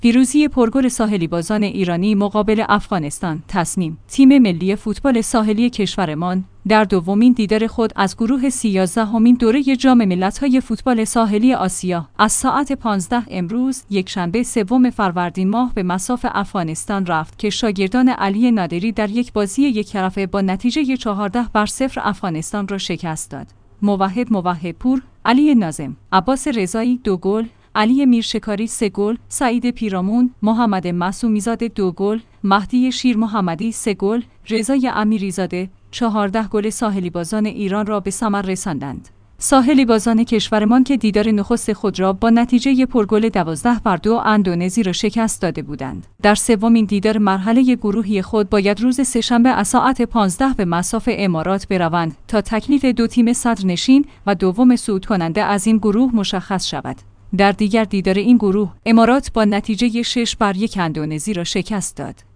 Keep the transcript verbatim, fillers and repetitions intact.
پیروزی پرگل ساحلی بازان ایرانی مقابل افغانستان. تصمیم تیم ملی فوتبال ساحلی کشورمان در دومین دیدار خود از گروه سیزدهمین دوره جام ملت‌های فوتبال ساحلی آسیا از ساعت پانزده امروز یکشنبه سوم فروردین ماه به مصاف افغانستان رفت که شاگردان علی نادری در یک بازی یکطرفه با نتیجه چهارده بر صفر افغانستان را شکست داد. موحد موحدپور، علی ناظم، عباس رضایی دو گل، علی میرشکاری سه گل، سعید پیرامون، محمد معصومی‌زاده دو گل، مهدی شیر محمدی سه گل، رضای امیری‌زاده چهارده گل ساحلی بازان ایران را به ثمر رساندند. ساحلی بازان کشورمان که دیدار نخست خود را با نتیجه پرگل دوازده بر دو اندونزی را شکست داده بودند. در سومین دیدار مرحله گروهی خود باید روز سه‌شنبه از ساعت پانزده به مصاف امارات بروند تا تکلیف دو تیم صدرنشین و دوم صعود کننده از این گروه مشخص شود. در دیگر دیدار این گروه، امارات با نتیجه شش بر یک اندونزی را شکست داد.